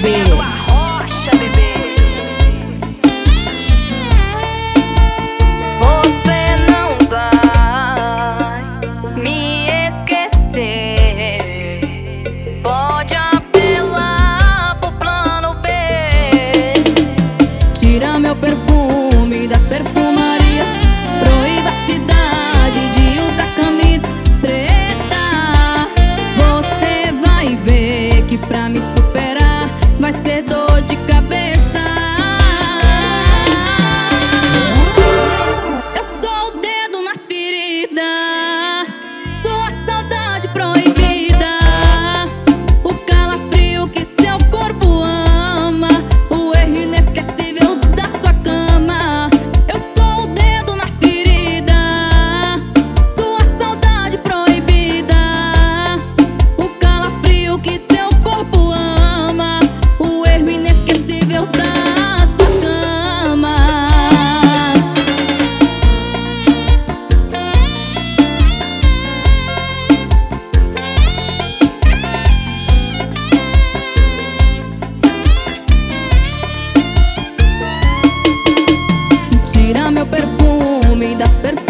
bebê. Você não vai me esquecer. Pode apelar pro plano B. Tira meu perfume das perfumarias, proíba a cidade de usar camisa preta. Você vai ver que pra me superar vai ser dor de cabeça. Eu sou o dedo na ferida, sua saudade proibida, o calafrio que seu corpo ama, o erro inesquecível da sua cama. Eu sou o dedo na ferida, sua saudade proibida, o calafrio que seu corpo ama, o erro inesquecível da sua cama. Tira meu perfume das perfumarias,